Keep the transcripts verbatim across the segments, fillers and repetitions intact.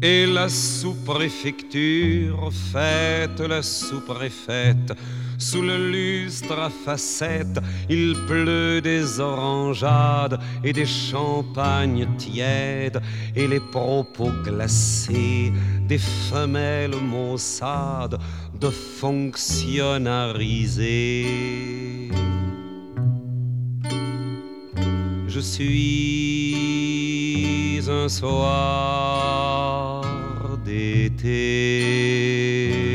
Et la sous-préfecture fête la sous-préfète. Sous le lustre à facettes, il pleut des orangeades et des champagnes tièdes et les propos glacés des femelles maussades de fonctionnariser. Je suis un soir d'été.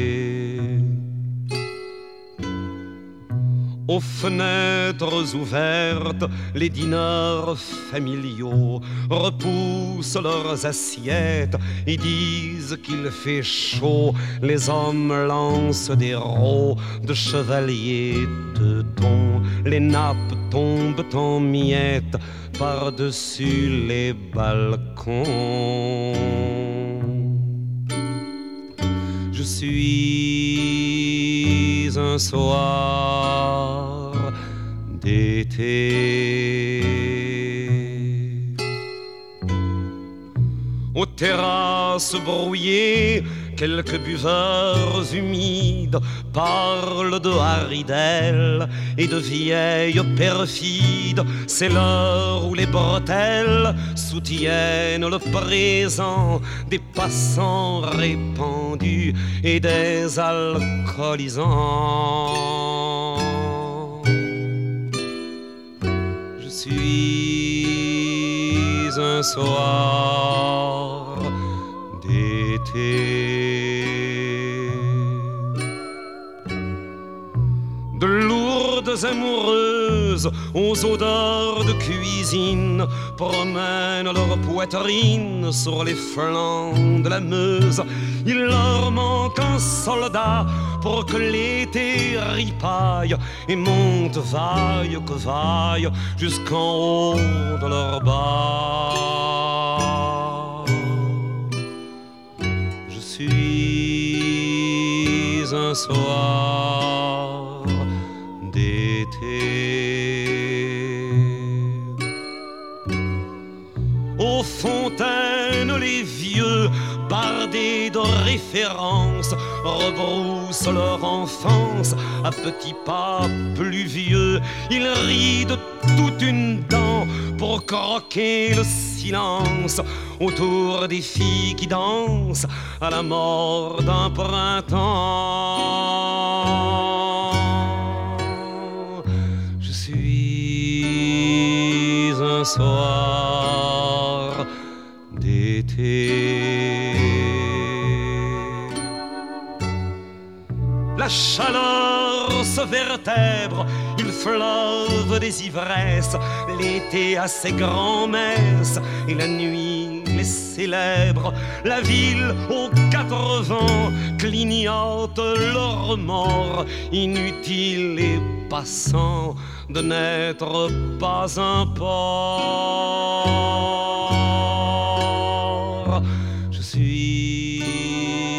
Aux fenêtres ouvertes, les dîneurs familiaux repoussent leurs assiettes et disent qu'il fait chaud. Les hommes lancent des rots de chevaliers teutons. Les nappes tombent en miettes par-dessus les balcons. Je suis un soir d'été. Aux terrasses brouillées, quelques buveurs humides parlent de haridelles et de vieilles perfides. C'est l'heure où les bretelles soutiennent le présent des passants répandus et des alcoolisants. Je suis un soir d'été. De lourdes amoureuses aux odeurs de cuisine promènent leur poitrine sur les flancs de la Meuse. Il leur manque un soldat pour que l'été ripaille et monte vaille que vaille jusqu'en haut de leur bas. Je suis un soir d'été. Aux fontaines, les vieux, bardés de références, rebroussent leur enfance à petits pas pluvieux. Ils rient de toute une dent pour croquer le silence autour des filles qui dansent à la mort d'un printemps. Je suis un soir d'été. La chaleur se vertèbre, il fleuve des ivresses. L'été a ses grands-messes et la nuit les célèbre. La ville aux quatre vents clignote le remords. Inutile et passant de n'être pas un port. Je suis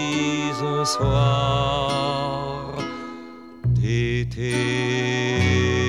un soir d'été.